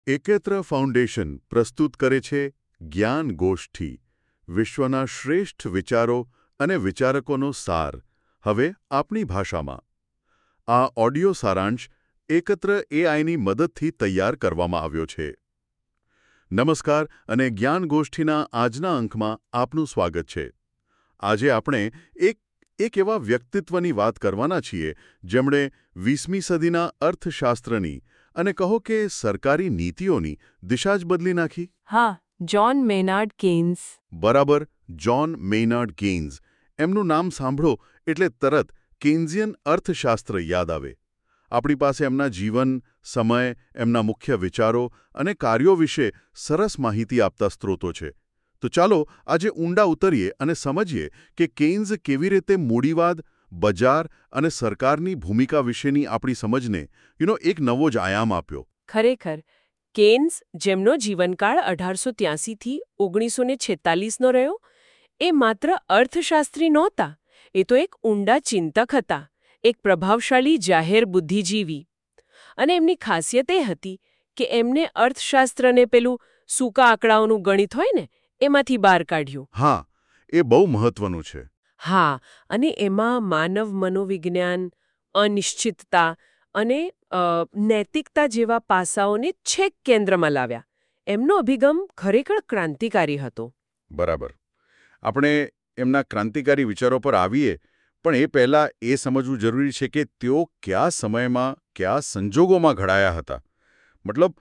એકેત્ર foundation પ્રસ્તુત કરે છે જ્ઞાન ગોષ્ઠી, વિશ્વના શ્રેષ્ઠ વિચારો અને વિચારકોનો સાર, હવે આપણી ભાષામાં. આ ઓડિયો સારાંશ એકત્ર એઆઈની મદદથી તૈયાર કરવામાં આવ્યો છે. નમસ્કાર અને જ્ઞાન ગોષ્ઠીના આજના અંકમાં આપનું સ્વાગત છે. આજે આપણે એક એવા વ્યક્તિત્વની વાત કરવાના છીએ જેમણે 20મી સદીના અર્થશાસ્ત્રની અને કહો કે સરકારી નીતિઓની દિશા જ બદલી નાખી. હા, જ્હોન મેનાર્ડ કેન્સ. બરાબર, જ્હોન મેનાર્ડ કેન્સ. એમનું નામ સાંભળો એટલે તરત કેન્ઝિયન અર્થશાસ્ત્ર યાદ આવે. આપણી પાસે એમના જીવન, સમય, એમના મુખ્ય વિચારો અને કાર્યો વિશે સરસ માહિતી આપતા સ્ત્રોતો છે. તો ચાલો આજે ઊંડા ઉતરીએ અને સમજીએ કે કેન્ઝ કેવી રીતે મૂડીવાદ, બજાર અને સરકારની ભૂમિકા વિશેની આપણી સમજને એક નવો જ આયામ આપ્યો. ખરેખર, કેન્સ, જેમનો જીવનકાળ 1883થી 1946નો રહ્યો, એ માત્ર અર્થશાસ્ત્રી નહોતા. એ તો એક ઊંડા ચિંતક હતા, એક પ્રભાવશાળી જાહેર બુદ્ધિજીવી. અને એમની ખાસિયત એ હતી કે એમને અર્થશાસ્ત્રને પેલું સૂકા આંકડાઓનું ગણિત હોય ને, એમાંથી બહાર કાઢ્યું. હા, એ બહુ મહત્વનું છે. હા, અને એમાં માનવ મનોવિજ્ઞાન, અનિશ્ચિતતા અને નૈતિકતા જેવા પાસાઓને છેક કેન્દ્રમાં લાવ્યા. એમનો અભિગમ ખરેખર ક્રાંતિકારી હતો. બરાબર. આપણે એમના ક્રાંતિકારી વિચારો પર આવીએ, પણ એ પહેલાં એ સમજવું જરૂરી છે કે તેઓ કયા સમયમાં, કયા સંજોગોમાં ઘડાયા હતા. મતલબ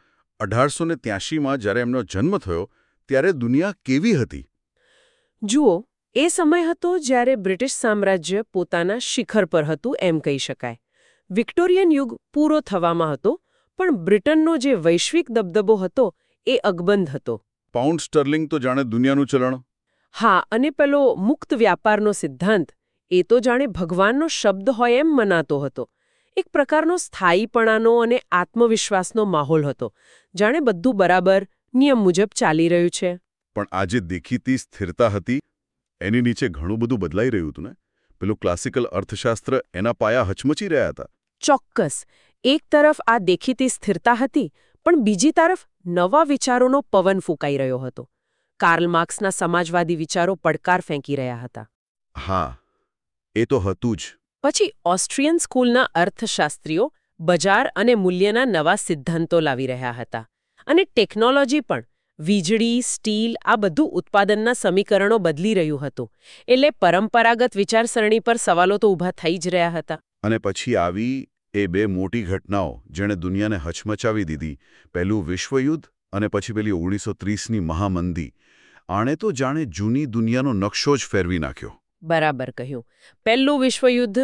1883માં જ્યારે એમનો જન્મ થયો ત્યારે દુનિયા કેવી હતી? જુઓ, એ સમય હતો જ્યારે બ્રિટિશ સામ્રાજ્ય પોતાના શિખર પર હતું એમ કહી શકાય. વિક્ટોરિયન યુગ પૂરો થવામાં હતો, પણ બ્રિટનનો જે વૈશ્વિક દબદબો હતો એ અકબંધ હતો. પાઉન્ડ સ્ટર્લિંગ તો જાણે દુનિયાનું ચલણ. હા, અને પેલો મુક્ત વ્યાપારનો સિદ્ધાંત, એ તો જાણે ભગવાનનો શબ્દ હોય એમ મનાતો હતો. એક પ્રકારનો સ્થાયીપણાનો અને આત્મવિશ્વાસનો માહોલ હતો, જાણે બધું બરાબર, નિયમ મુજબ ચાલી રહ્યું છે. પણ આજે દેખીતી સ્થિરતા હતી, એની નીચે ઘણું બધું બદલાઈ રહ્યું હતું ને. પેલું ક્લાસિકલ અર્થશાસ્ત્ર એના પાયા હચમચી રહ્યા હતા. ચોક્કસ. એક તરફ આ દેખીતી સ્થિરતા હતી, પણ બીજી તરફ નવા વિચારોનો પવન ફૂંકાઈ રહ્યો હતો. કાર્લ માર્ક્સના સમાજવાદી વિચારો પડકાર ફેંકી રહ્યા હતા. હા, એ તો હતું જ. પછી ઓસ્ટ્રિયન સ્કૂલના અર્થશાસ્ત્રીઓ બજાર અને મૂલ્યના નવા સિદ્ધાંતો લાવી રહ્યા હતા. અને ટેકનોલોજી પણ, વીજળી, સ્ટીલ, આ બધું ઉત્પાદનના સમીકરણો બદલી રહ્યું હતું. એટલે પરંપરાગત વિચારસરણી પર સવાલો તો ઊભા થઈ જ રહ્યા હતા. અને પછી આવી એ બે મોટી ઘટનાઓ જેણે દુનિયાને હચમચાવી દીધી. પહેલું વિશ્વયુદ્ધ અને પછી પેલી 1930ની મહામંદી. આણે તો જાણે જૂની દુનિયાનો નકશો જ ફેરવી નાખ્યો. બરાબર કહ્યું. પહેલું વિશ્વયુદ્ધ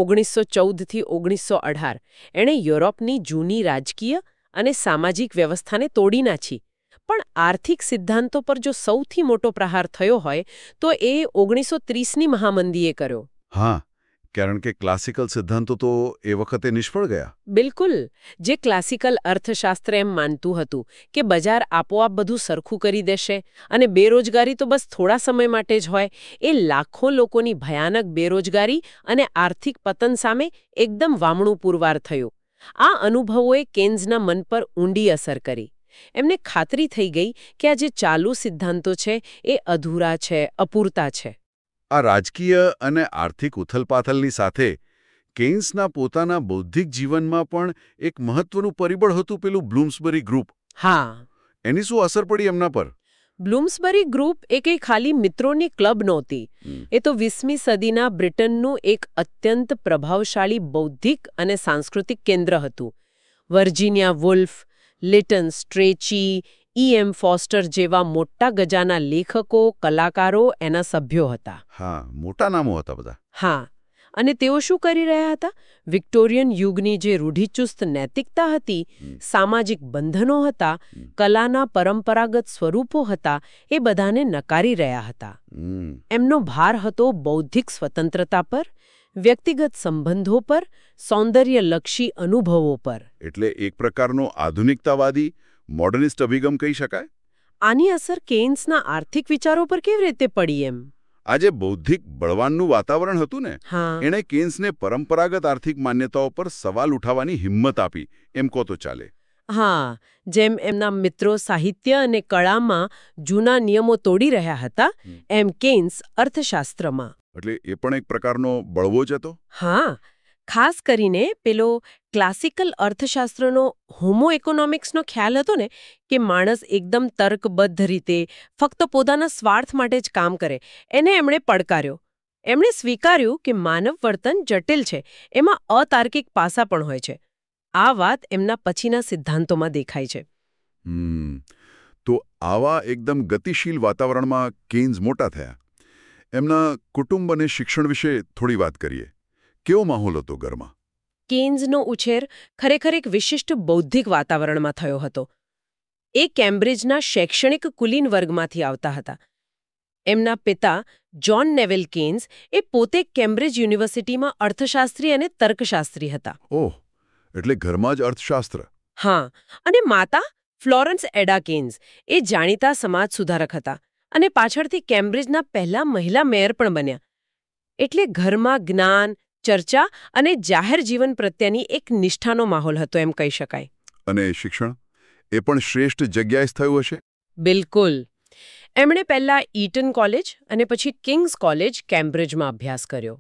1914થી 1918 એણે યુરોપની જૂની રાજકીય અને સામાજિક વ્યવસ્થાને તોડી નાખી. પણ આર્થિક સિદ્ધાંતો પર જો સૌથી મોટો પ્રહાર થયો હોય તો એ 1930ની મહામંદીએ કર્યો. હા, કારણ કે ક્લાસિકલ સિદ્ધાંતો તો એ વખતે નિષ્ફળ ગયા. બિલકુલ. જે ક્લાસિકલ અર્થશાસ્ત્ર એમ માનતું હતું કે બજાર આપોઆપ બધું સરખું કરી દેશે અને બેરોજગારી તો બસ થોડા સમય માટે જ હોય, એ લાખો લોકોની ભયાનક બેરોજગારી અને આર્થિક પતન સામે એકદમ વામણું પુરવાર થયું. આ અનુભવોએ કેન્ઝના મન પર ઊંડી અસર કરી. એમને ખાતરી થઈ ગઈ કે આ જે ચાલુ સિદ્ધાંતો છે એ અધૂરા છે, અપૂરતા છે. આ રાજકીય અને આર્થિક ઉથલપાથલની સાથે કેન્સના પોતાના બૌદ્ધિક જીવનમાં પણ એક મહત્વનું પરિબળ હતું, પેલું બ્લૂમ્સબરી ગ્રુપ. હા. એની શું અસર પડી એમના પર? બ્લૂમ્સબરી ગ્રુપ એ કંઈ ખાલી મિત્રોની ક્લબ નહોતી. એ તો 20મી સદીના બ્રિટનનું એક અત્યંત પ્રભાવશાળી બૌદ્ધિક અને સાંસ્કૃતિક કેન્દ્ર હતું. Virginia Woolf, Lytton Strachey, E.M. Forster જેવા મોટા ગજાના લેખકો, કલાકારો એના સભ્યો હતા. હા, મોટા નામો હતા બધા. હા, અને તેઓ શું કરી રહ્યા હતા? વિક્ટોરિયન યુગની જે રૂઢિચુસ્ત નૈતિકતા હતી, સામાજિક બંધનો હતા, કલાના પરંપરાગત સ્વરૂપો હતા, એ બધાને નકારી રહ્યા હતા. એમનો ભાર હતો બૌદ્ધિક સ્વતંત્રતા પર, વ્યક્તિગત સંબંધો પર, સૌંદર્યલક્ષી અનુભવો પર. એટલે એક પ્રકારનો આધુનિકતાવાદી મોડર્નિસ્ટ અભિગમ કહી શકાય. આની અસર કેન્સના આર્થિક વિચારો પર કેવી રીતે પડી એમ? આ જે બૌદ્ધિક બળવાનનું વાતાવરણ હતું ને, હા, એણે કેન્સને પરંપરાગત આર્થિક માન્યતાઓ પર સવાલ ઉઠાવવાની હિંમત આપી, એમ કહો તો ચાલે. હા, જેમ એમના મિત્રો સાહિત્ય અને કળામાં જૂના નિયમો તોડી રહ્યા હતા, એમ કેન્સ અર્થશાસ્ત્રમાં. એટલે એ પણ એક પ્રકારનો બળવો જ હતો. હા, ખાસ કરીને પેલો ક્લાસિકલ અર્થશાસ્ત્રનો હોમો ઇકોનોમિક્સનો ખ્યાલ હતો ને કે માણસ એકદમ તર્કબદ્ધ રીતે ફક્ત પોતાના સ્વાર્થ માટે જ કામ કરે, એને એમણે પડકાર્યો. એમણે સ્વીકાર્યું કે માનવ વર્તન જટિલ છે, એમાં અતાર્કિક પાસા પણ હોય છે. આ વાત એમના પછીના સિદ્ધાંતોમાં દેખાય છે. તો આવા એકદમ ગતિશીલ વાતાવરણમાં કેન્સ મોટા થયા. એમના કુટુંબ અને શિક્ષણ વિશે થોડી વાત કરીએ. કેવો માહોલ હતો ઘરમાં? કેન્સનો ઉછેર ખરેખર એક વિશિષ્ટ બૌદ્ધિક વાતાવરણમાં થયો હતો. એ કેમ્બ્રિજના શૈક્ષણિક કુલીન વર્ગમાંથી આવતા હતા. એમના પિતા જ્હોન નેવેલ કેન્સ એ પોતે કેમ્બ્રિજ યુનિવર્સિટીમાં અર્થશાસ્ત્રી અને તર્કશાસ્ત્રી હતા. ઓહ, એટલે ઘરમાં જ અર્થશાસ્ત્ર. હા, અને માતા ફ્લોરન્સ એડા કેન્સ એ જાણીતા સમાજ સુધારક હતા અને પાછળથી કેમ્બ્રિજના પહેલા મહિલા મેયર પણ બન્યા. એટલે ઘરમાં જ્ઞાન, ચર્ચા અને જાહેર જીવન પ્રત્યેની એક નિષ્ઠાનો માહોલ હતો એમ કહી શકાય. અને શિક્ષણ એ પણ શ્રેષ્ઠ જગ્યાએ જ થયું હશે? બિલકુલ. એમણે પહેલા ઈટન કોલેજ અને પછી કિંગ્સ કોલેજ કેમ્બ્રિજમાં અભ્યાસ કર્યો.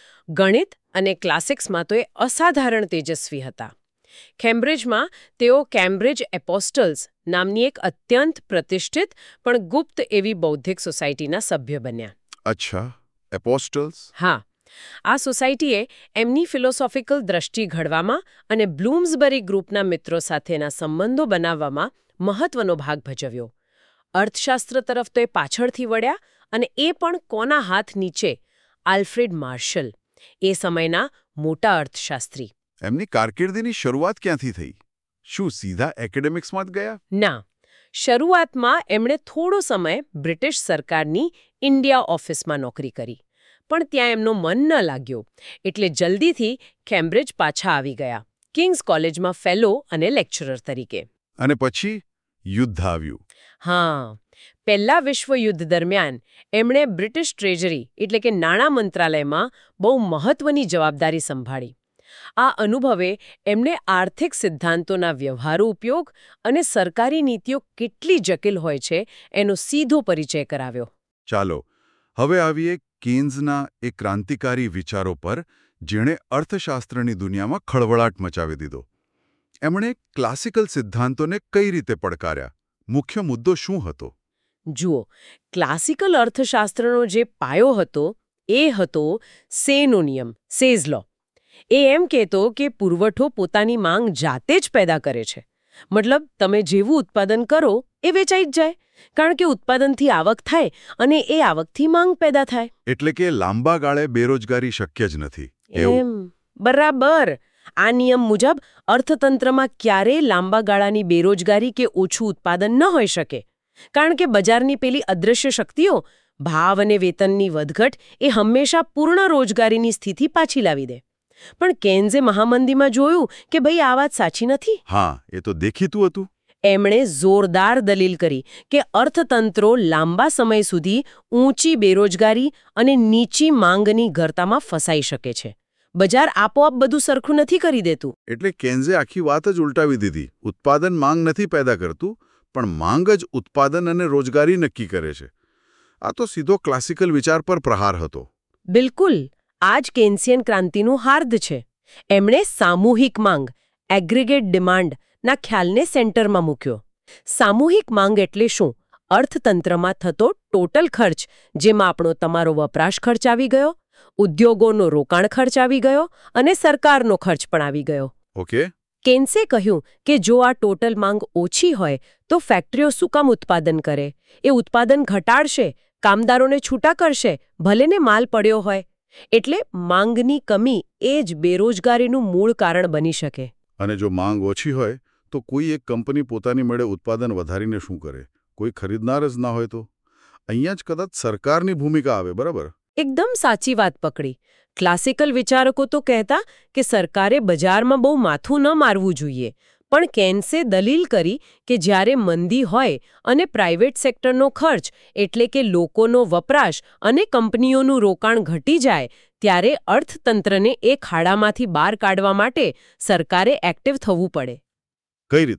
ગણિત અને ક્લાસિક્સમાં તો એ અસાધારણ તેજસ્વી હતા. કેમ્બ્રિજમાં તેઓ કેમ્બ્રિજ એપોસ્ટલ્સ નામની એક અત્યંત પ્રતિષ્ઠિત પણ ગુપ્ત એવી બૌદ્ધિક સોસાયટીના સભ્ય બન્યા. અચ્છા, એપોસ્ટલ્સ. હા, આ સોસાયટીએ એમની ફિલોસોફિકલ દ્રષ્ટિ ઘડવામાં અને બ્લૂમ્સબરી ગ્રુપના મિત્રો સાથેના સંબંધો બનાવવામાં મહત્વનો ભાગ ભજવ્યો. અર્થશાસ્ત્ર તરફ તો એ પાછળથી વળ્યા, અને એ પણ કોના હાથ નીચે? આલ્ફ્રેડ માર્શલ, એ સમયના મોટા અર્થશાસ્ત્રી. એમની કારકિર્દીની શરૂઆત ક્યાંથી થઈ? શું સીધા એકેડેમિક્સમાં જ ગયા? ના, શરૂઆતમાં એમણે થોડો સમય બ્રિટિશ સરકારની ઇન્ડિયા ઓફિસમાં નોકરી કરી, પણ ત્યાં એમનો મન ન લાગ્યો, એટલે જલ્દીથી કેમ્બ્રિજ પાછા આવી ગયા, કિંગ્સ કોલેજમાં ફેલો અને લેક્ચરર તરીકે. અને પછી યુદ્ધ આવ્યું. હા, પહેલા વિશ્વયુદ્ધ દરમિયાન એમણે બ્રિટિશ ટ્રેજરી એટલે કે નાણાં મંત્રાલયમાં બહુ મહત્વની જવાબદારી સંભાળી. આ અનુભવે એમને આર્થિક સિદ્ધાંતોના વ્યવહારુ ઉપયોગ અને સરકારી નીતિઓ કેટલી જટિલ હોય છે એનો સીધો પરિચય કરાવ્યો. ચાલો, હવે આવીએ કેન્સના એ ક્રાંતિકારી વિચારો પર જેણે અર્થશાસ્ત્રની દુનિયામાં ખળભળાટ મચાવી દીધો. એમણે ક્લાસિકલ સિદ્ધાંતોને કઈ રીતે પડકાર્યા? મુખ્ય મુદ્દો શું હતો? જુઓ, ક્લાસિકલ અર્થશાસ્ત્રનો જે પાયો હતો એ હતો સેનો નિયમ, સેઝ લો. એ એમ કહેતો કે પુરવઠો પોતાની માંગ જાતે જ પેદા કરે છે. મતલબ, તમે જેવું ઉત્પાદન કરો એ વેચાઈ જ જાય, કારણ કે ઉત્પાદનથી આવક થાય અને એ આવકથી માંગ પેદા થાય. એટલે કે લાંબા ગાળે બેરોજગારી શક્ય જ નથી. એમ, બરાબર. આ નિયમ મુજબ અર્થતંત્રમાં ક્યારેય લાંબા ગાળાની બેરોજગારી કે ઓછું ઉત્પાદન ન હોઈ શકે, કારણ કે બજારની પેલી અદૃશ્ય શક્તિઓ, ભાવ અને વેતનની વધઘટ એ હંમેશા પૂર્ણ રોજગારીની સ્થિતિ પાછી લાવી દે. પણ કેન્સે મહામંદીમાં જોયું કે ભાઈ આ વાત સાચી નથી. હા, એ તો દેખીતું હતું. એમણે જોરદાર દલીલ કરી કે અર્થતંત્રો લાંબા સમય સુધી ઊંચી બેરોજગારી અને નીચી માંગની ગરતામાં ફસાઈ શકે છે. બજાર આપોઆપ બધું સરખું નથી કરી દેતું. એટલે કેન્સે આખી વાત જ ઉલટાવી દીધી. ઉત્પાદન માંગ નથી પેદા કરતું, પણ માંગ જ ઉત્પાદન અને રોજગારી નક્કી કરે છે. આ તો સીધો ક્લાસિકલ વિચાર પર પ્રહાર હતો. બિલકુલ. આ જ કેન્સિયન ક્રાંતિનું હાર્દ છે. એમણે સામૂહિક માંગ, એગ્રીગેટ ડિમાન્ડ ના ખ્યાલને સેન્ટરમાં મૂક્યો. સામૂહિક માંગ એટલે શું? અર્થતંત્રમાં થતો ટોટલ ખર્ચ, જેમાં આપણો તમારો વપરાશ ખર્ચ આવી ગયો, ઉદ્યોગોનો રોકાણ ખર્ચ આવી ગયો અને સરકારનો ખર્ચ પણ આવી ગયો. ઓકે. કેન્સે કહ્યું કે જો આ ટોટલ માંગ ઓછી હોય તો ફેક્ટરીઓ શું કામ ઉત્પાદન કરે? એ ઉત્પાદન ઘટાડશે, કામદારોને છૂટા કરશે, ભલે ને માલ પડ્યો હોય. એટલે માંગની કમી એ જ બેરોજગારીનું મૂળ કારણ બની શકે. અને જો માંગ ઓછી હોય તો કોઈ એક કંપની પોતાની મેળે ઉત્પાદન વધારીને શું કરે? કોઈ ખરીદનાર જ ના હોય તો? અહીંયા જ કદાચ સરકારની ભૂમિકા આવે. બરાબર? એકદમ સાચી વાત પકડી. ક્લાસિકલ વિચારકો તો કહેતા કે સરકારે બજારમાં બહુ માથું ન મારવું જોઈએ, પણ કેન્સે દલીલ કરી કે જ્યારે મંદી હોય અને પ્રાઇવેટ સેક્ટરનો ખર્ચ એટલે કે લોકોનો વપરાશ અને કંપનીઓનું રોકાણ ઘટી જાય, ત્યારે અર્થતંત્રને એ ખાડામાંથી બહાર કાઢવા માટે સરકારે એક્ટિવ થવું પડે. કઈ રીતે?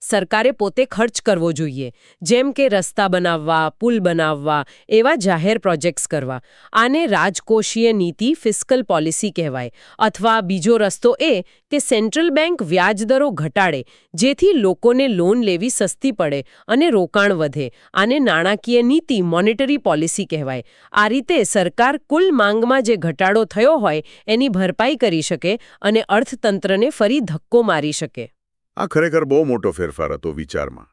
સરકારે પોતે ખર્ચ કરવો જોઈએ, જેમ કે રસ્તા બનાવવા, પુલ બનાવવા, એવા જાહેર પ્રોજેક્ટ્સ કરવા. આને રાજકોષીય નીતિ, ફિસ્કલ પોલિસી કહેવાય. અથવા બીજો રસ્તો એ કે સેન્ટ્રલ બેંક વ્યાજદરો ઘટાડે, જેથી લોકોને લોન લેવી સસ્તી પડે અને રોકાણ વધે. આને નાણાકીય નીતિ, મોનેટરી પોલિસી કહેવાય. આ રીતે સરકાર કુલ માંગમાં જે ઘટાડો થયો હોય એની ભરપાઈ કરી શકે અને અર્થતંત્રને ફરી ધક્કો મારી શકે. આ ખરેખર બહુ મોટો ફેરફાર હતો વિચારમાં.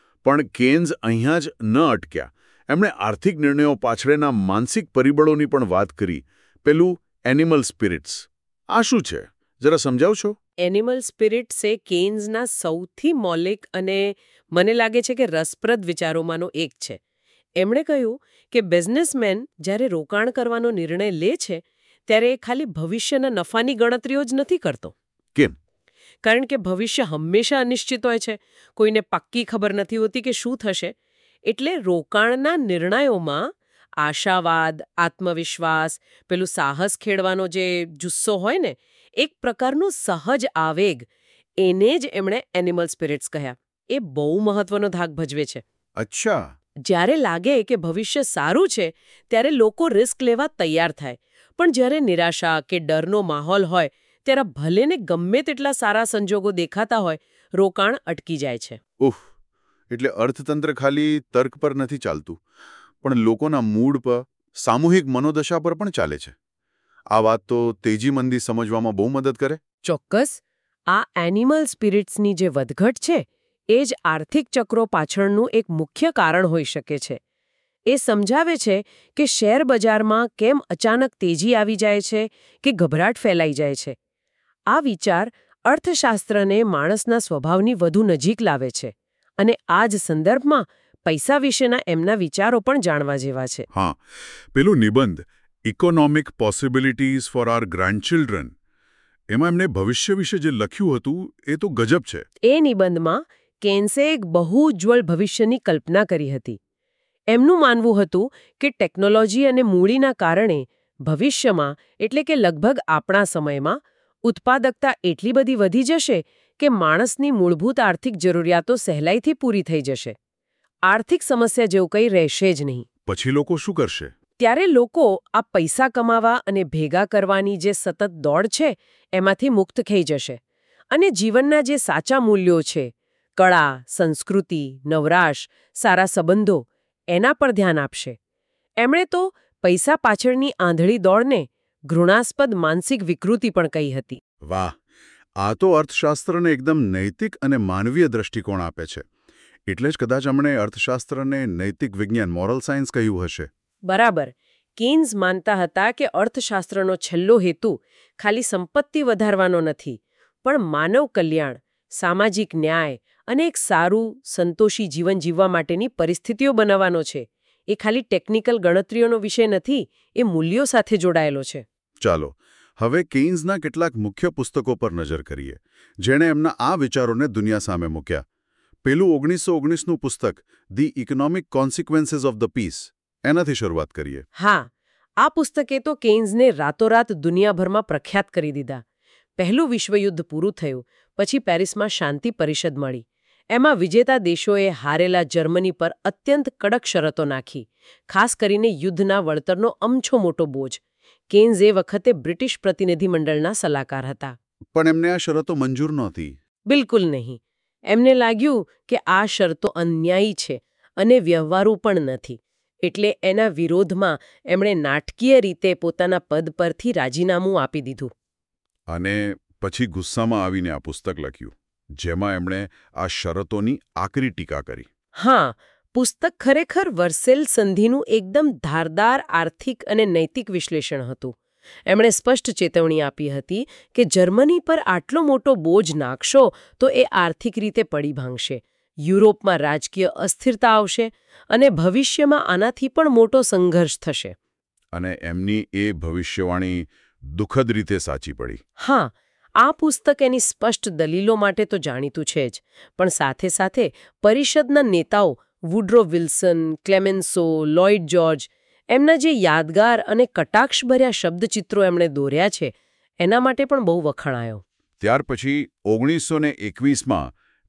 પણ કેન્સ અહીંયા જ ન અટક્યા. એમણે આર્થિક નિર્ણયો પાછળના માનસિક પરિબળોની પણ વાત કરી. પેલું એનિમલ સ્પિરિટ્સ. આ શું છે? જરા સમજાવશો? એનિમલ સ્પિરિટ્સ એ કેન્સના સૌથી મૌલિક અને મને લાગે છે કે રસપ્રદ વિચારોમાંનો એક છે. એમણે કહ્યું કે બિઝનેસમેન જ્યારે રોકાણ કરવાનો નિર્ણય લે છે ત્યારે એ ખાલી ભવિષ્યના નફાની ગણતરીઓ જ નથી કરતો. કેમ? કારણ કે ભવિષ્ય હંમેશા અનિશ્ચિત હોય છે. કોઈને પાક્કી ખબર નથી હોતી કે શું થશે. એટલે રોકાણના નિર્ણયોમાં આશાવાદ, આત્મવિશ્વાસ, પેલું સાહસ ખેડવાનો જે જુસ્સો હોય ને, એક પ્રકારનું સહજ આવેગ, એને જ એમણે એનિમલ સ્પિરિટ્સ કહ્યા. એ બહુ મહત્વનો ભાગ ભજવે છે. અચ્છા. જ્યારે લાગે કે ભવિષ્ય સારું છે ત્યારે લોકો રિસ્ક લેવા તૈયાર થાય. પણ જ્યારે નિરાશા કે ડરનો માહોલ હોય ત્યારે ભલે ને ગમે તેટલા સારા સંજોગો દેખાતા હોય, રોકાણ અટકી જાય છે. ઉફ. એટલે અર્થતંત્ર ખાલી તર્ક પર નથી ચાલતું, પણ લોકોના મૂડ પર, સામૂહિક મનોદશા પર પણ ચાલે છે. આ વાત તો તેજી મંદી સમજવામાં બહુ મદદ કરે. ચોક્કસ. આ એનિમલ સ્પિરિટ્સની જે વધઘટ છે એ જ આર્થિક ચક્રો પાછળનું એક મુખ્ય કારણ હોઈ શકે છે. એ સમજાવે છે કે શેર બજારમાં કેમ અચાનક તેજી આવી જાય છે કે ગભરાટ ફેલાઈ જાય છે. આ વિચાર અર્થશાસ્ત્રને માણસના સ્વભાવની વધુ નજીક લાવે છે. અને આ જ સંદર્ભમાં પૈસા વિશેના એમના વિચારો પણ જાણવા જેવા છે. હા, પેલું નિબંધ economic possibilities for our grandchildren, એમાં એમણે ભવિષ્ય વિશે જે લખ્યું હતું એ તો ગજબ છે. એ નિબંધમાં કેન્સે એક બહુ ઉજ્જવળ ભવિષ્યની કલ્પના કરી હતી. એમનું માનવું હતું કે ટેકનોલોજી અને મૂડીના કારણે ભવિષ્યમાં, એટલે કે લગભગ આપણા સમયમાં, ઉત્પાદકતા એટલી બધી વધી જશે કે માણસની મૂળભૂત આર્થિક જરૂરિયાતો સહેલાઈથી પૂરી થઈ જશે. આર્થિક સમસ્યા જેવું કંઈ રહેશે જ નહીં. પછી લોકો શું કરશે? ત્યારે લોકો આ પૈસા કમાવા અને ભેગા કરવાની જે સતત દોડ છે એમાંથી મુક્ત થઈ જશે. અને જીવનના જે સાચા મૂલ્યો છે, કળા, સંસ્કૃતિ, નવરાશ, સારા સંબંધો, એના પર ધ્યાન આપશે. એમણે તો પૈસા પાછળની આંધળી દોડને ઘૃણાસ્પદ માનસિક વિકૃતિ પણ કહી હતી. વાહ! આ તો અર્થશાસ્ત્રને એકદમ નૈતિક અને માનવીય દ્રષ્ટિકોણ આપે છે. એટલે જ કદાચ એમણે અર્થશાસ્ત્રને નૈતિક વિજ્ઞાન, મોરલ સાયન્સ કહ્યું હશે. બરાબર. કેન્સ માનતા હતા કે અર્થશાસ્ત્રનો છેલ્લો હેતુ ખાલી સંપત્તિ વધારવાનો નથી, પણ માનવ કલ્યાણ, સામાજિક ન્યાય અને એક સારું, સંતોષી જીવન જીવવા માટેની પરિસ્થિતિઓ બનાવવાનો છે. એ ખાલી ટેકનિકલ ગણતરીઓનો વિષય નથી, એ મૂલ્યો સાથે જોડાયેલો છે. ચાલો, હવે કેન્સના કેટલાક મુખ્ય પુસ્તકો પર નજર કરીએ, જેણે એમના આ વિચારોને દુનિયા સામે મૂક્યા. પેલું 1919નું પુસ્તક the economic consequences of the peace, એનાથી શરૂઆત કરીએ. હા, આ પુસ્તકે તો કેન્સને રાતોરાત દુનિયાભરમાં પ્રખ્યાત કરી દીધા. પહેલું વિશ્વયુદ્ધ પૂરું થયું, પછી પેરિસમાં શાંતિ પરિષદ મળી. એમાં વિજેતા દેશોએ હારેલા જર્મની પર અત્યંત કડક શરતો નાખી, ખાસ કરીને યુદ્ધના વળતરનો અમછો મોટો બોજ. કેન્સ એ વખતે બ્રિટિશ પ્રતિનિધિમંડળના સલાહકાર હતા. પણ એમને આ શરતો મંજૂર નહોતી. બિલકુલ નહીં. એમને લાગ્યું કે આ શરતો અન્યાયી છે અને વ્યવહારુ પણ નથી. એટલે એના વિરોધમાં એમણે નાટકીય રીતે પોતાના પદ પરથી રાજીનામું આપી દીધું. અને પછી ગુસ્સામાં આવીને આ પુસ્તક લખ્યું, જેમાં એમણે આ શરતોની આકરી ટીકા કરી. હા, પુસ્તક ખરેખર વર્સેલ સંધિનું એકદમ ધારદાર આર્થિક અને નૈતિક વિશ્લેષણ હતું. એમણે સ્પષ્ટ ચેતવણી આપી હતી કે જર્મની પર આટલો મોટો બોજ નાખશો તો એ આર્થિક રીતે પડી ભાંગશે, યુરોપમાં રાજકીય અસ્થિરતા આવશે અને ભવિષ્યમાં આનાથી પણ મોટો સંઘર્ષ થશે. અને એમની એ ભવિષ્યવાણી દુઃખદ રીતે સાચી પડી. હા, આ પુસ્તક એની સ્પષ્ટ દલીલો માટે તો જાણીતું છે જ, પણ સાથે સાથે પરિષદના નેતાઓ Woodrow Wilson, Clemenceau, Lloyd George, એમના જે યાદગાર અને કટાક્ષભર્યા શબ્દચિત્રો એમણે દોર્યા છે, એના માટે પણ બહુ વખાણાયો. ત્યાર પછી 1921માં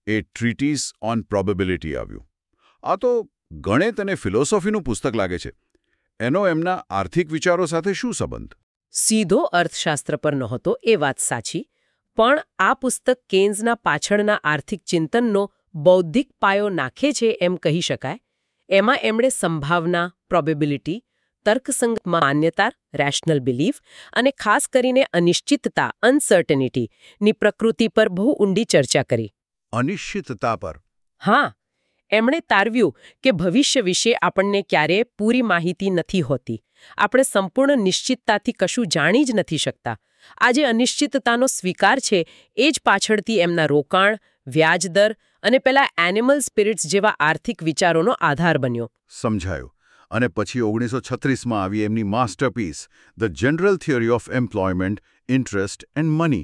એ ટ્રીટીઝ ઓન પ્રોબેબિલિટી આવ્યું. આ તો ગણિત અને ફિલોસોફીનું પુસ્તક લાગે છે. એનો એમના આર્થિક વિચારો સાથે શું સંબંધ? સીધો અર્થશાસ્ત્ર પર નહોતો એ વાત સાચી, પણ આ પુસ્તક કેન્સના પાછળના આર્થિક ચિંતનનો બૌદ્ધિક પાયો નાખે છે એમ કહી શકાય. એમાં એમણે સંભાવના, પ્રોબેબિલિટી, તર્કસંગત માન્યતા, રેશનલ બિલીફ અને ખાસ કરીને અનિશ્ચિતતા, અનસર્ટનિટી ની પ્રકૃતિ પર બહુ ઊંડી ચર્ચા કરી. અનિશ્ચિતતા પર? હા, એમણે તારવ્યું કે ભવિષ્ય વિશે આપણને ક્યારેય પૂરી માહિતી નથી હોતી. આપણે સંપૂર્ણ નિશ્ચિતતાથી કશું જાણી જ નથી શકતા. આ જે અનિશ્ચિતતાનો સ્વીકાર છે એ જ પાછળથી એમના રોકાણ, વ્યાજદર અને પેલા એનિમલ સ્પિરિટ્સ જેવા આર્થિક વિચારોનો આધાર બન્યો. સમજાયું. અને પછી 1936માં આવી એમની masterpiece the general theory of employment, interest and money.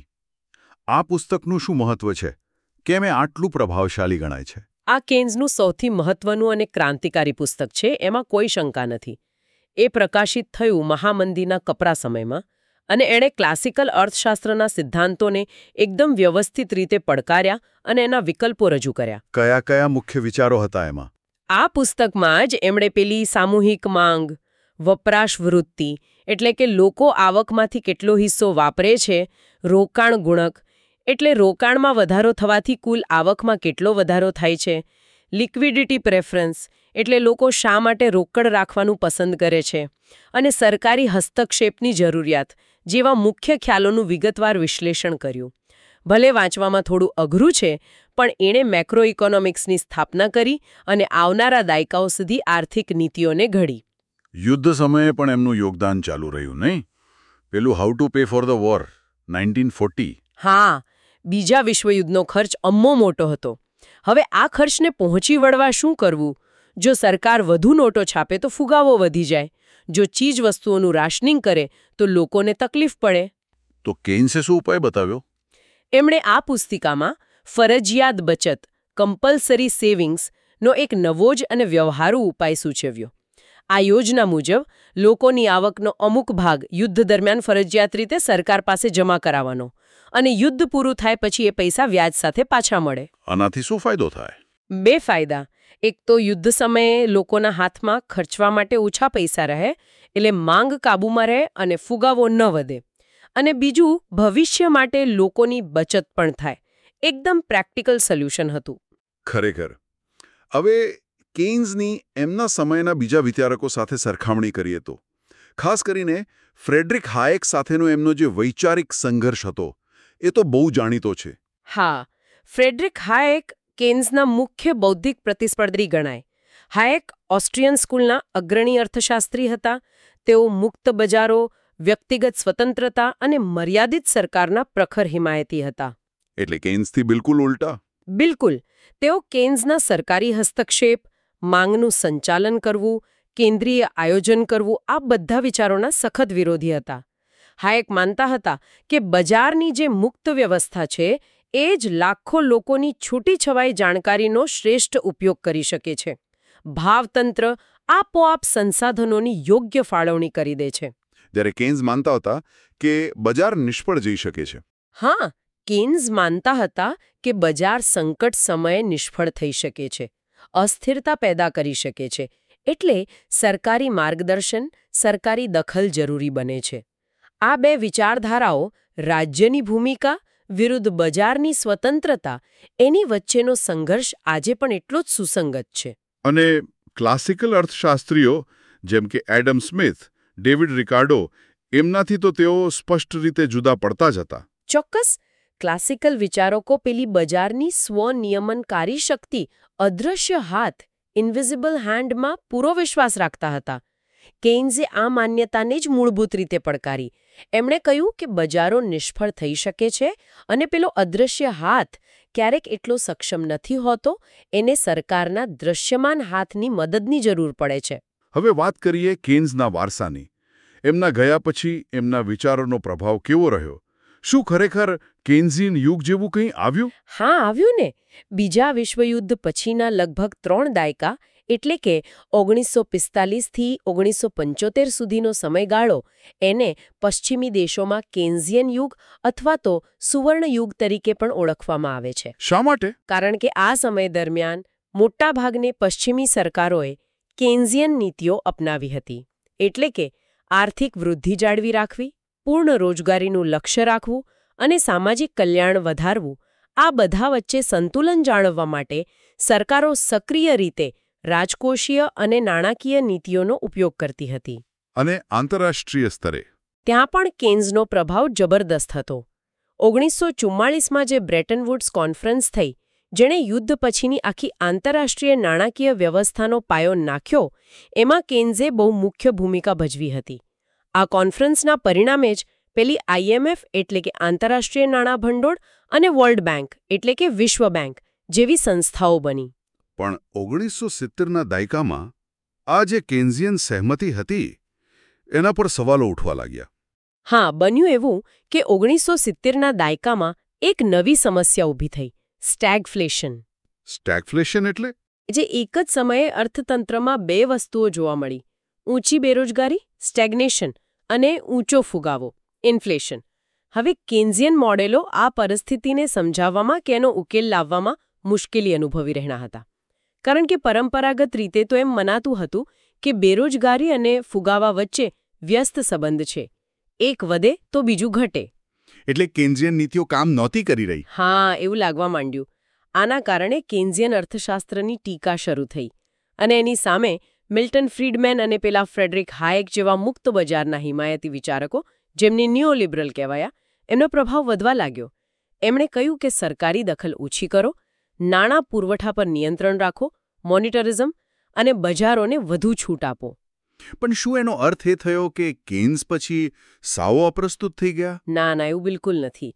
આ પુસ્તકનું શું મહત્વ છે? કેમ એ આટલું પ્રભાવશાળી ગણાય છે? આ કેન્સનું સૌથી મહત્વનું અને ક્રાંતિકારી પુસ્તક છે, એમાં કોઈ શંકા નથી. એ પ્રકાશિત થયું મહામંદીના કપરા સમયમાં અને એણે ક્લાસિકલ અર્થશાસ્ત્રના સિદ્ધાંતોને એકદમ વ્યવસ્થિત રીતે પડકાર્યા અને એના વિકલ્પો રજૂ કર્યા. કયા કયા મુખ્ય વિચારો હતા એમાં? આ પુસ્તકમાં જ એમણે પેલી સામૂહિક માંગ, વપરાશ વૃત્તિ એટલે કે લોકો આવકમાંથી કેટલો હિસ્સો વાપરે છે, રોકાણ ગુણક એટલે રોકાણમાં વધારો થવાથી કુલ આવકમાં કેટલો વધારો થાય છે, લિક્વિડિટી પ્રેફરન્સ એટલે લોકો શા માટે રોકડ રાખવાનું પસંદ કરે છે, અને સરકારી હસ્તક્ષેપની જરૂરિયાત જેવા મુખ્ય ખ્યાલોનું વિગતવાર વિશ્લેષણ કર્યું. ભલે વાંચવામાં થોડું અઘરું છે, પણ એણે મેક્રો ઇકોનોમિક્સની સ્થાપના કરી અને આવનારા દાયકાઓ સુધી આર્થિક નીતિઓને ઘડી. યુદ્ધ સમયે પણ એમનું યોગદાન ચાલુ રહ્યું, નહીં? પેલું how to pay for the war 1940. હા, બીજા વિશ્વયુદ્ધનો ખર્ચ અમ્મો મોટો હતો. હવે આ ખર્ચને પહોંચી વળવા શું કરવું? જો સરકાર વધુ નોટો છાપે તો ફુગાવો વધી જાય. જો ચીજ વસ્તુઓનું રાશનિંગ કરે તો લોકોને તકલીફ પડે. તો કેન્સે શું ઉપાય બતાવ્યો? એમણે આ પુસ્તિકામાં ફરજિયાત બચત, કમ્પલ્સરી સેવિંગ્સનો એક નવો જ અને વ્યવહારુ ઉપાય સૂચવ્યો. આ યોજના મુજબ લોકોની આવકનો અમુક ભાગ યુદ્ધ દરમિયાન ફરજિયાત રીતે સરકાર પાસે જમા કરાવવાનો અને યુદ્ધ પૂરું થાય પછી એ પૈસા વ્યાજ સાથે પાછા મળે. આનાથી શું ફાયદો થાય? 2 ફાયદા. એક તો યુદ્ધ સમયે લોકોના હાથમાં ખર્ચવા માટે ઓછા પૈસા રહે, એટલે માંગ કાબૂમાં રહે અને ફુગાવો ન વધે. અને બીજું, ભવિષ્ય માટે લોકોની બચત પણ થાય. એકદમ પ્રેક્ટિકલ સોલ્યુશન હતું. ખરેખર. હવે કેન્સની એમના સમયના બીજા વિચારકો સાથે સરખામણી કરીએ તો, ખાસ કરીને ફ્રેડરિક હાયેક સાથેનો એમનો જે વૈચારિક સંઘર્ષ હતો એ તો બહુ જાણીતો છે. હા, ફ્રેડરિક હાયેક કેન્સના મુખ્ય બૌદ્ધિક પ્રતિસ્પર્ધી ગણાય. હાયેક ઓસ્ટ્રિયન સ્કૂલના અગ્રણી અર્થશાસ્ત્રી હતા. તેઓ મુક્ત બજારો, વ્યક્તિગત સ્વતંત્રતા અને મર્યાદિત સરકારના પ્રખર હિમાયતી હતા. એટલે કેન્સથી બિલકુલ ઉલટા? બિલકુલ. તેઓ કેન્સના સરકારી હસ્તક્ષેપ, માંગનું સંચાલન કરવું, કેન્દ્રીય આયોજન કરવું આ બધા વિચારોના સખત વિરોધી હતા. હાયેક માનતા હતા કે બજારની જે મુક્ત વ્યવસ્થા છે એ જ લાખો લોકોની છૂટી-છવાઈ જાણકારીનો શ્રેષ્ઠ ઉપયોગ કરી શકે છે. ભાવતંત્ર આપોઆપ સંસાધનોની યોગ્ય ફાળવણી કરી દે છે. જ્યારે કેન્સ માનતા હતા કે બજાર નિષ્ફળ જઈ શકે છે. હા, કેન્સ માનતા હતા કે બજાર સંકટ સમયે નિષ્ફળ થઈ શકે છે, અસ્થિરતા પેદા કરી શકે છે. એટલે સરકારી માર્ગદર્શન, સરકારી દખલ જરૂરી બને છે. આ 2 વિચારધારાઓ રાજ્યની ભૂમિકા વિરુદ્ધ બજારની સ્વતંત્રતા એની વચ્ચેનો સંઘર્ષ આજે પણ એટલો જ સુસંગત છે. અને ક્લાસિકલ અર્થશાસ્ત્રીઓ જેમ કે એડમ સ્મિથ, ડેવિડ રિકાર્ડો, એમનાથી તો તેઓ સ્પષ્ટ રીતે જુદા પડતા જ હતા. ચોક્કસ. ક્લાસિકલ વિચારકો પેલી બજારની સ્વનિયમનકારી શક્તિ, અદૃશ્ય હાથ, ઇન્વિઝિબલ હેન્ડમાં પૂરો વિશ્વાસ રાખતા હતા. કેન્સે આ માન્યતાને જ મૂળભૂત રીતે પડકારી. એમણે કહ્યું કે બજારો નિષ્ફળ થઈ શકે છે અને પેલો અદૃશ્ય હાથ ક્યારેક એટલો સક્ષમ નથી હોતો, એને સરકારના દૃશ્યમાન હાથની મદદની જરૂર પડે છે. હવે વાત કરીએ કેન્સના વારસાની. એમના ગયા પછી એમના વિચારોનો પ્રભાવ કેવો રહ્યો? શું ખરેખર કેન્ઝિયન યુગ જેવું કંઈ આવ્યું? હા, આવ્યું ને. બીજા વિશ્વયુદ્ધ પછીના લગભગ 3 દાયકા એટલે કે 1945થી 1975 સુધીનો સમયગાળો એને પશ્ચિમી દેશોમાં કેન્ઝિયન યુગ અથવા તો સુવર્ણ યુગ તરીકે પણ ઓળખવામાં આવે છે. શા માટે? કારણ કે આ સમય દરમિયાન મોટાભાગની પશ્ચિમી સરકારોએ કેન્ઝિયન નીતિઓ અપનાવી હતી. એટલે કે આર્થિક વૃદ્ધિ જાળવી રાખવી, પૂર્ણ રોજગારીનું લક્ષ્ય રાખવું અને સામાજિક કલ્યાણ વધારવું, આ બધા વચ્ચે સંતુલન જાળવવા માટે સરકારો સક્રિય રીતે રાજકોષીય અને નાણાકીય નીતિઓનો ઉપયોગ કરતી હતી. અને આંતરરાષ્ટ્રીય સ્તરે ત્યાં પણ કેન્ઝનો પ્રભાવ જબરદસ્ત હતો. 1944માં જે બ્રેટન વુડ્સ કોન્ફરન્સ થઈ, જેણે યુદ્ધ પછીની આખી આંતરરાષ્ટ્રીય નાણાકીય વ્યવસ્થાનો પાયો નાખ્યો, એમાં કેન્ઝે બહુ મુખ્ય ભૂમિકા ભજવી હતી. આ કોન્ફરન્સના પરિણામે જ પેલી IMF એટલે કે આંતરરાષ્ટ્રીય નાણાં ભંડોળ અને વર્લ્ડ બેંક એટલે કે વિશ્વ બેંક જેવી સંસ્થાઓ બની. પણ 1970ના દાયકામાં આ જે કેન્ઝિયન સહમતિ હતી એના પર સવાલો ઉઠવા લાગ્યા. હા, બન્યું એવું કે 1970ના દાયકામાં એક નવી સમસ્યા ઊભી થઈ, સ્ટેગફ્લેશન. સ્ટેગફ્લેશન એટલે? જે એક જ સમયે અર્થતંત્રમાં બે વસ્તુઓ જોવા મળી: ઊંચી બેરોજગારી સ્ટેગ્નેશન અને ઊંચો ફુગાવો ઇન્ફ્લેશન. હવે કેન્ઝિયન મોડેલો આ પરિસ્થિતિને સમજાવવામાં કે એનો ઉકેલ લાવવામાં મુશ્કેલી અનુભવી રહ્યા હતા. કારણ કે પરંપરાગત રીતે તો એમ મનાતું હતું કે બેરોજગારી અને ફુગાવા વચ્ચે વ્યસ્ત સંબંધ છે, એક વધે તો બીજું ઘટે. એટલે કેન્ઝિયન નીતિઓ કામ નહોતી કરી રહી. હા, એવું લાગવા માંડ્યું. આના કારણે કેન્ઝિયન અર્થશાસ્ત્રની ટીકા શરૂ થઈ અને એની સામે મિલ્ટન ફ્રીડમેન અને પેલા ફ્રેડરિક હાયેક જેવા મુક્ત બજારના હિમાયતી વિચારકો, જેમને નિયોલિબરલ કહેવાયા, એમનો પ્રભાવ વધવા લાગ્યો. એમણે કહ્યું કે સરકારી દખલ ઓછી કરો, નાણાં પુરવઠા પર નિયંત્રણ રાખો, મોનિટરિઝમ અને બજારોને વધુ છૂટ આપો. પણ શું એનો અર્થ એ થયો કે કેન્ઝ પછી સાવ અપ્રસ્તુત થઈ ગયા? ના, એવું બિલકુલ નથી.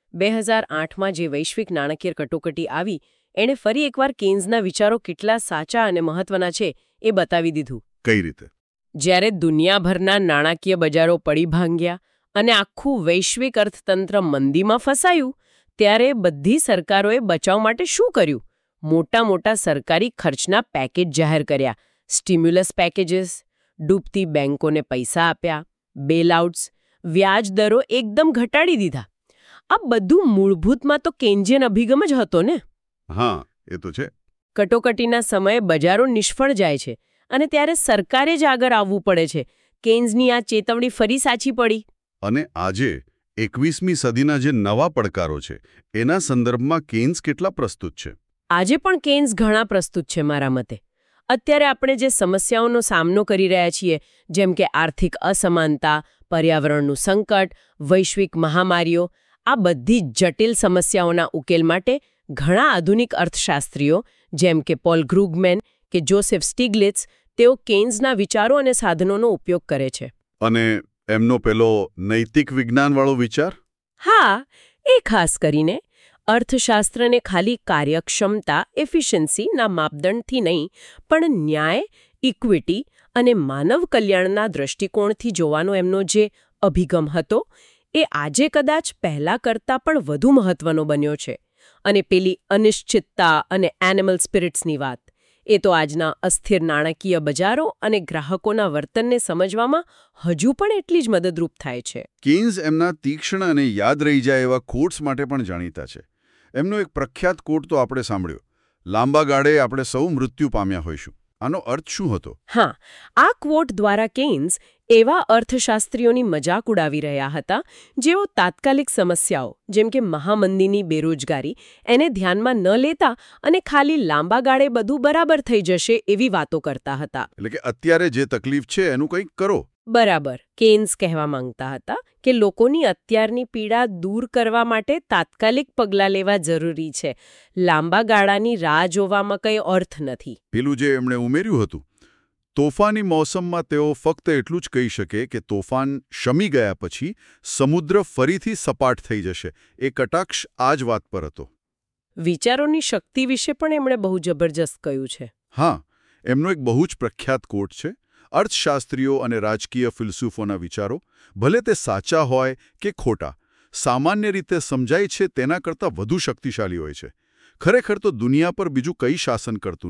2008માં જે વૈશ્વિક નાણાકીય કટોકટી આવી, એણે ફરી એકવાર કેન્ઝના વિચારો કેટલા સાચા અને મહત્વના છે એ બતાવી દીધું. કઈ રીતે? જ્યારે દુનિયાભરના નાણાકીય બજારો પડી ભાંગ્યા અને આખું વૈશ્વિક અર્થતંત્ર મંદીમાં ફસાયું, ત્યારે બધી સરકારોએ બચાવ માટે શું કર્યું? મોટા મોટા સરકારી ખર્ચના પેકેજ જાહેર કર્યા, સ્ટિમ્યુલસ પેકેજીસ, ડૂબતી બેંકોને પૈસા આપ્યા, બેલઆઉટ્સ, વ્યાજ દરો એકદમ ઘટાડી દીધા. આ બધું મૂળભૂતમાં તો કેન્ઝિયન અભિગમ જ હતો ને. હા, એ તો છે. કટોકટીના સમયે બજારો નિષ્ફળ જાય છે અને ત્યારે સરકારે જ આગળ આવવું પડે છે. કેન્ઝની આ ચેતવણી ફરી સાચી પડી. અને આજે 21મી સદીના જે નવા પડકારો છે એના સંદર્ભમાં કેન્ઝ કેટલા પ્રસ્તુત છે? આજે પણ કેન્ઝ ઘણા પ્રસ્તુત છે મારા મતે. અત્યારે આપણે જે સમસ્યાઓનો સામનો કરી રહ્યા છીએ, જેમ કે આર્થિક અસમાનતા, પર્યાવરણનું સંકટ, વૈશ્વિક મહામારીઓ, આ બધી જટિલ સમસ્યાઓના ઉકેલ માટે ઘણા આધુનિક અર્થશાસ્ત્રીઓ જેમ કે પોલ ક્રુગમેન કે જોસેફ સ્ટીગ્લિટ્ઝ, તેઓ કેન્ઝના વિચારો અને સાધનોનો ઉપયોગ કરે છે. અને એમનો પેલો નૈતિક વિજ્ઞાનવાળો વિચાર? હા, એ ખાસ કરીને અર્થશાસ્ત્રને ખાલી કાર્યક્ષમતા એફિશિયન્સીના માપદંડથી નહીં, પણ ન્યાય, ઇક્વિટી અને માનવ કલ્યાણના દૃષ્ટિકોણથી જોવાનો એમનો જે અભિગમ હતો, એ આજે કદાચ પહેલાં કરતાં પણ વધુ મહત્વનો બન્યો છે. અને પેલી અનિશ્ચિતતા અને એનિમલ સ્પિરિટ્સની વાત, એ તો આજના અસ્થિર નાણાકીય બજારો અને ગ્રાહકોના વર્તનને સમજવામાં હજુ પણ એટલી જ મદદરૂપ થાય છે. કેન્ઝ એમના તીક્ષ્ણ અને યાદ રહી જાય એવા કોટ્સ માટે પણ જાણીતા છે. એમનો એક પ્રખ્યાત કોટ તો આપણે સાંભળ્યો, લાંબા ગાળે આપણે સૌ મૃત્યુ પામ્યા હોઈશું. આનો અર્થ શું હતો? હા, આ ક્વોટ દ્વારા કેન્ઝ એવા અર્થશાસ્ત્રીઓની મજાક ઉડાવી રહ્યા હતા જેઓ તાત્કાલિક સમસ્યાઓ જેમ કે મહામંદીની બેરોજગારી એને ધ્યાનમાં ન લેતા અને ખાલી લાંબા ગાળે બધું બરાબર થઈ જશે એવી વાતો કરતા હતા. એટલે કે અત્યારે જે તકલીફ છે એનું કંઈક કરો. બરાબર. કેન્ઝ કહેવા માંગતા હતા કે લોકોની અત્યારની પીડા દૂર કરવા માટે તાત્કાલિક પગલાં લેવા જરૂરી છે. લાંબા ગાળાની રાહ જોવામાં કંઈ અર્થ નથી. પેલું જે એમણે ઉમેર્યું હતું, તોફાની મોસમમાં તેઓ ફક્ત એટલું જ કહી શકે કે તોફાન શમી ગયા પછી સમુદ્ર ફરીથી સપાટ થઈ જશે. એ કટાક્ષ આ જ વાત પર હતો. વિચારોની શક્તિ વિશે પણ એમણે બહુ જબરજસ્ત કહ્યું છે. હા, એમનો એક બહુ જ પ્રખ્યાત કોટ છે. અર્થશાસ્ત્રીઓ અને રાજકીય ફિલસૂફોના વિચારો, ભલે તે સાચા હોય કે ખોટા, સામાન્ય રીતે સમજાય છે તેના કરતાં વધુ શક્તિશાળી હોય છે. ખરેખર તો દુનિયા પર બીજું કંઈ શાસન કરતું નથી.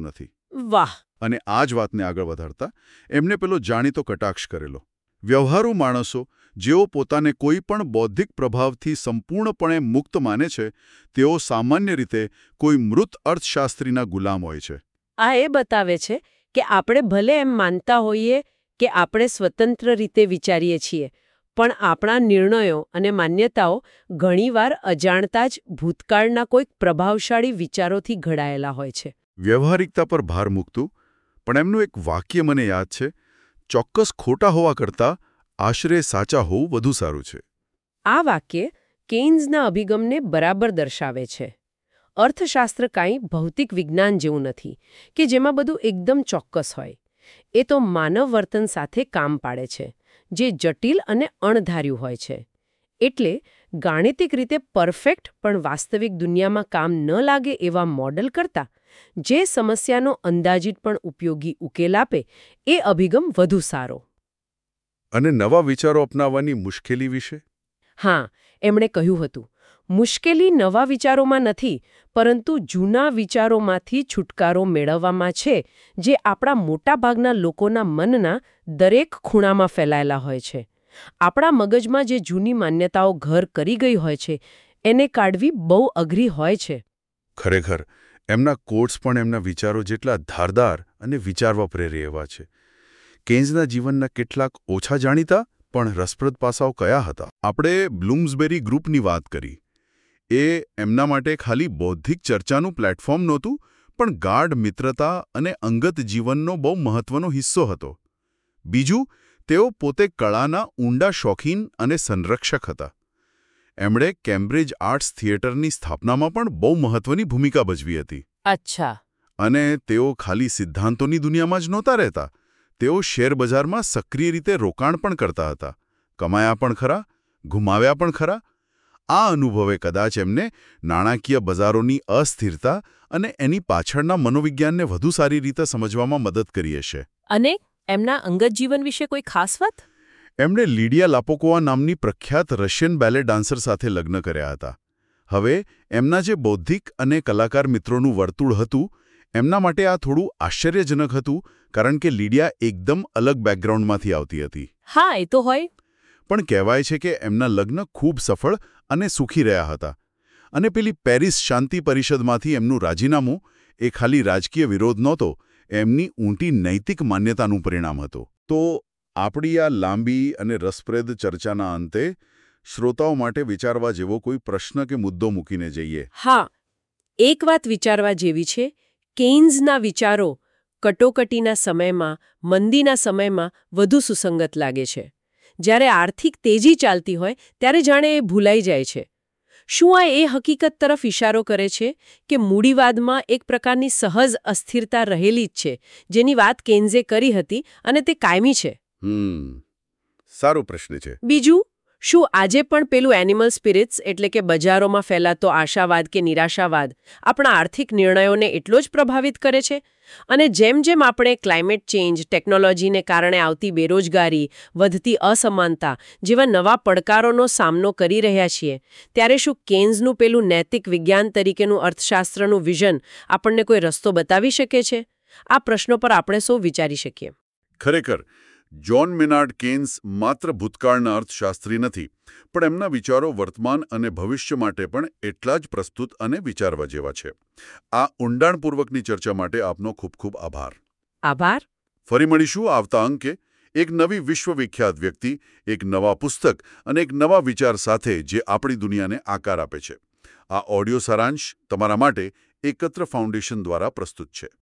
વાહ. અને આ જ વાતને આગળ વધારતા એમને પેલો જાણીતો કટાક્ષ કરેલો. વ્યવહારુ માણસો જેઓ પોતાને કોઈ પણ બૌદ્ધિક પ્રભાવથી સંપૂર્ણપણે મુક્ત માને છે તેઓ સામાન્ય રીતે કોઈ મૃત અર્થશાસ્ત્રીના ગુલામ હોય છે. આ એ બતાવે છે કે આપણે ભલે એમ માનતા હોઈએ કે આપણે સ્વતંત્ર રીતે વિચારીએ છીએ, પણ આપણા નિર્ણયો અને માન્યતાઓ ઘણીવાર અજાણતા જ ભૂતકાળના કોઈક પ્રભાવશાળી વિચારોથી ઘડાયેલા હોય છે. વ્યવહારિકતા પર ભાર મૂકતું, પણ એમનું એક વાક્ય મને યાદ છે, ચોક્કસ ખોટા હોવા કરતાં આશરે સાચા હોવું વધુ સારું છે. આ વાક્ય કેઇન્સના અભિગમને બરાબર દર્શાવે છે. અર્થશાસ્ત્ર કાંઈ ભૌતિક વિજ્ઞાન જેવું નથી કે જેમાં બધું એકદમ ચોક્કસ હોય. એ તો માનવ વર્તન સાથે કામ પાડે છે, જે જટિલ અને અણધાર્યું હોય છે. એટલે ગાણિતિક રીતે પરફેક્ટ પણ વાસ્તવિક દુનિયામાં કામ ન લાગે એવા મોડલ કરતાં જે સમસ્યાનો અંદાજિત પણ ઉપયોગી ઉકેલ આપે એ અભિગમ વધુ સારો. અને નવા વિચારો અપનાવવાની મુશ્કેલી વિશે? હા, એમણે કહ્યું હતું, મુશ્કેલી નવા વિચારોમાં નથી, પરંતુ જૂના વિચારોમાંથી છુટકારો મેળવવામાં છે, જે આપણા મોટાભાગના લોકોના મનના દરેક ખૂણામાં ફેલાયેલા હોય છે. આપણા મગજમાં જે જૂની માન્યતાઓ ઘર કરી ગઈ હોય છે, એને કાઢવી બહુ અઘરી હોય છે. ખરેખર, એમના કોટ્સ પણ એમના વિચારો જેટલા ધારદાર અને વિચારવા પ્રેરે એવા છે. કેન્સના જીવનના કેટલાક ઓછા જાણીતા પણ રસપ્રદ પાસાઓ કયા હતા? આપણે બ્લૂમ્સબેરી ગ્રુપની વાત કરી. એ એમના માટે ખાલી બૌદ્ધિક ચર્ચાનું પ્લેટફોર્મ નહોતું, પણ ગાઢ મિત્રતા અને અંગત જીવનનો બહુ મહત્વનો હિસ્સો હતો. બીજું, તેઓ પોતે કળાના ઊંડા શોખીન અને સંરક્ષક હતા. એમણે કેમ્બ્રિજ આર્ટ્સ થિયેટરની સ્થાપનામાં પણ બહુ મહત્વની ભૂમિકા ભજવી હતી. અચ્છા. અને તેઓ ખાલી સિદ્ધાંતોની દુનિયામાં જ નહોતા રહેતા. તેઓ શેરબજારમાં સક્રિય રીતે રોકાણ પણ કરતા હતા. કમાયા પણ ખરા, ગુમાવ્યા પણ ખરા. આ અનુભવે કદાચ એમને નાણાકીય બજારોની અસ્થિરતા અને એની પાછળના મનોવિજ્ઞાનને વધુ સારી રીતે સમજવામાં મદદ કરી હશે. અને એમના અંગત જીવન વિશે કોઈ ખાસ વાત? એમણે લીડિયા લાપોકોવા નામની પ્રખ્યાત રશિયન બેલે ડાન્સર સાથે લગ્ન કર્યા હતા. હવે એમના જે બૌદ્ધિક અને કલાકાર મિત્રોનું વર્તુળ હતું, એમના માટે આ થોડું આશ્ચર્યજનક હતું, કારણ કે લીડિયા એકદમ અલગ બેકગ્રાઉન્ડમાંથી આવતી હતી. હા, એ તો હોય. પણ કહેવાય છે કે એમના લગ્ન ખૂબ સફળ અને સુખી રહ્યા હતા. અને પેલી પેરિસ શાંતિ પરિષદમાંથી એમનું રાજીનામું એ ખાલી રાજકીય વિરોધ નહોતો, એમની ઊંટી નૈતિક માન્યતાનું પરિણામ હતું. તો આપણી આ લાંબી અને રસપ્રદ ચર્ચાના અંતે શ્રોતાઓ માટે વિચારવા જેવો કોઈ પ્રશ્ન કે મુદ્દો મૂકીને જઈએ. હા, એક વાત વિચારવા જેવી છે. કેઇન્સના વિચારો કટોકટીના સમયમાં, મંદીના સમયમાં વધુ સુસંગત લાગે છે. જ્યારે આર્થિક તેજી ચાલતી હોય ત્યારે જાણે એ ભૂલાઈ જાય છે. શું આ એ હકીકત તરફ ઇશારો કરે છે કે મૂડીવાદમાં એક પ્રકારની સહજ અસ્થિરતા રહેલી જ છે, જેની વાત કેન્ઝે કરી હતી અને તે કાયમી છે? સારો પ્રશ્ન છે. બીજું, શું આજે પણ પેલું એનિમલ સ્પિરિટ્સ એટલે કે બજારોમાં ફેલાતો આશાવાદ કે નિરાશાવાદ આપણા આર્થિક નિર્ણયોને એટલો જ પ્રભાવિત કરે છે? અને જેમ જેમ આપણે ક્લાઇમેટ ચેન્જ, ટેકનોલોજીને કારણે આવતી બેરોજગારી, વધતી અસમાનતા જેવા નવા પડકારોનો સામનો કરી રહ્યા છીએ, ત્યારે શું કેન્ઝનું પેલું નૈતિક વિજ્ઞાન તરીકેનું અર્થશાસ્ત્રનું વિઝન આપણને કોઈ રસ્તો બતાવી શકે છે? આ પ્રશ્નો પર આપણે સૌ વિચારી શકીએ. ખરેખર, જ્હોન મેનાર્ડ કેન્સ માત્ર ભૂતકાળના અર્થશાસ્ત્રી નથી, પણ એમના વિચારો વર્તમાન અને ભવિષ્ય માટે પણ એટલા જ પ્રસ્તુત અને વિચારવા જેવા છે. આ ઊંડાણપૂર્વકની ચર્ચા માટે આપનો ખૂબ ખૂબ આભાર. આભાર. ફરી મળીશું આવતા અંકે એક નવી વિશ્વવિખ્યાત વ્યક્તિ, એક નવા પુસ્તક અને એક નવા વિચાર સાથે જે આપણી દુનિયાને આકાર આપે છે. આ ઓડિયો સારાંશ તમારા માટે એકત્ર ફાઉન્ડેશન દ્વારા પ્રસ્તુત છે.